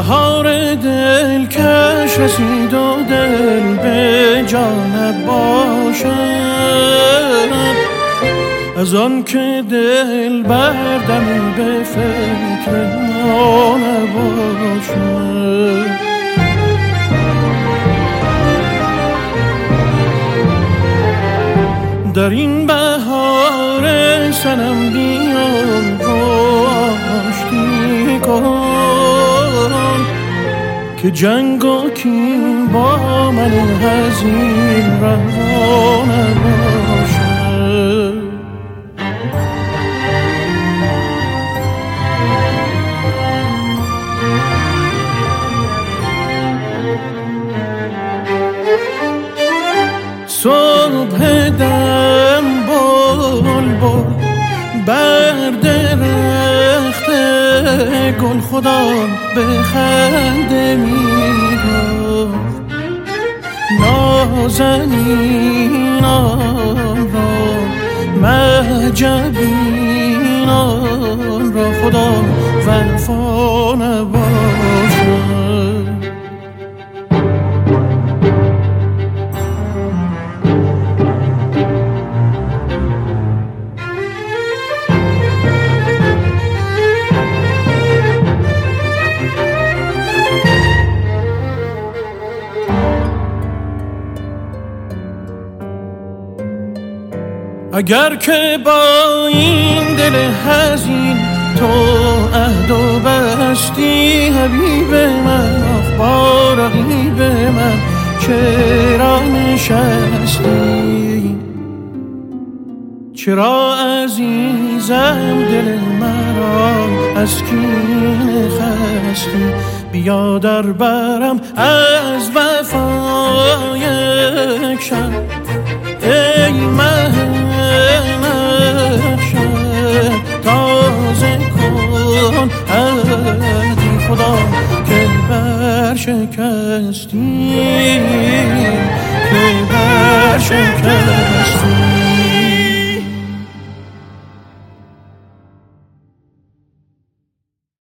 بهار دلکش رسید و دل به جان باشد، از آن که دل بردمی به فکر ما نباشد. در این بهار سنم بیان و آشتی کن که جنگ و کین با من حزین روا نباشد. صبح دم بلبل بر درخت گل خدا به خنده می‌گفت، نازنینان را مهجبینان را خدا وفا نباشد. اگر که با این دل حزین تو عهد و بستی حبیب من، با رقیب من چرا نشستی؟ چرا عزیزم دل مرا از کینه خستی؟ بیا در برم از وفا یک شب، ای محشر تازه کن عهدی خدا که برشکستی، که برشکستی.